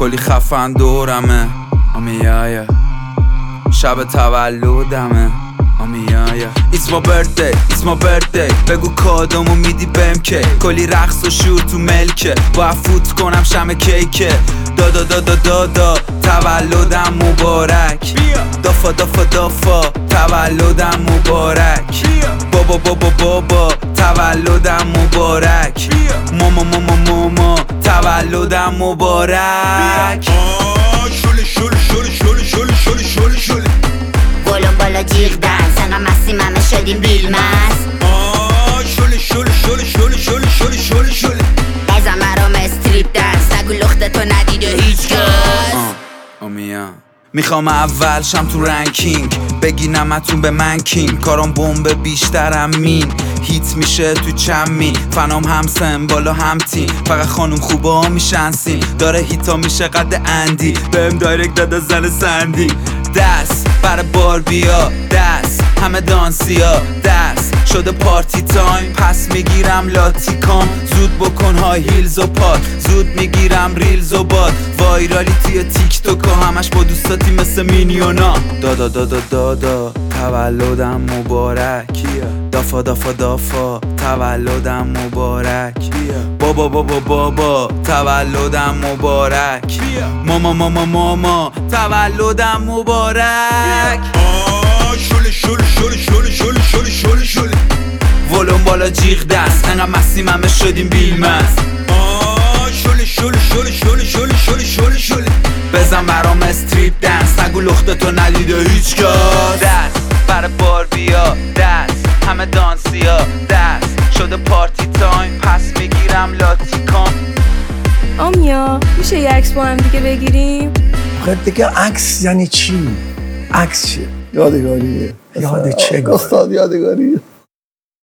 کلی خفن دورمه آمیایه شب تولدمه آمیایه It's my birthday, it's my birthday بگو کادومو میدی بهم که کلی رقص و شور تو ملکه باید فوت کنم شم کیکه دادا دادا دادا تولدم مبارک دافا دافا دافا تولدم مبارک بابا بابا بابا تولدم مبارک ماما ماما ماما تولدم مبارک شله شله شله شله شله شله شله شله ولوم بالا جیغ دنس انقدر مستیم همه شدیم بیلمست شله شله شله شله شله شله شله شله بزن برام استریپ دنس نگو لختتو ندیده هیچ کس آمیا میخوام اول شم تو رنکینگ بگینمتون به من کینگ کارم بمب بیشترم مین هیت میشه تو چمی فنام هم سن بالا هم تیم فقط خانوم خوبه ها میشن سین داره هیتا میشه قد اندی بهم دایرکت داده زن سندی دست برای باربیا دست همه دانسیا دست شده پارتی تایم پس میگیرم لاتیکام زود بکن های هیلز و پاد زود میگیرم ریلز و باد وایرالی توی تیک توک همش با دوستاتی مثل مینیونا دادا دادا دادا تولدم مبارک دافا دافا دافا تولدم مبارک بابا بابا بابا تولدم مبارک ماما ماما ماما تولدم مبارک شله شله شله شله شله شله شله شله ولوم بالا جیغ دست انقدر مستیم همه شدیم بیلمست شله شله شله شله شله شله شله شله بزن برام استریپ دنس نگو لختتو ندیده هیچ کس دست برای باربیا دست همه دانسیا دست شده پارتی تایم پس میگیرم لاتیکام آمیا میشه یه عکس با هم دیگه بگیریم؟ خب دیگه عکس یعنی چی؟ عکس چیه؟ یادگاریه یاد چه استاد یادگاریه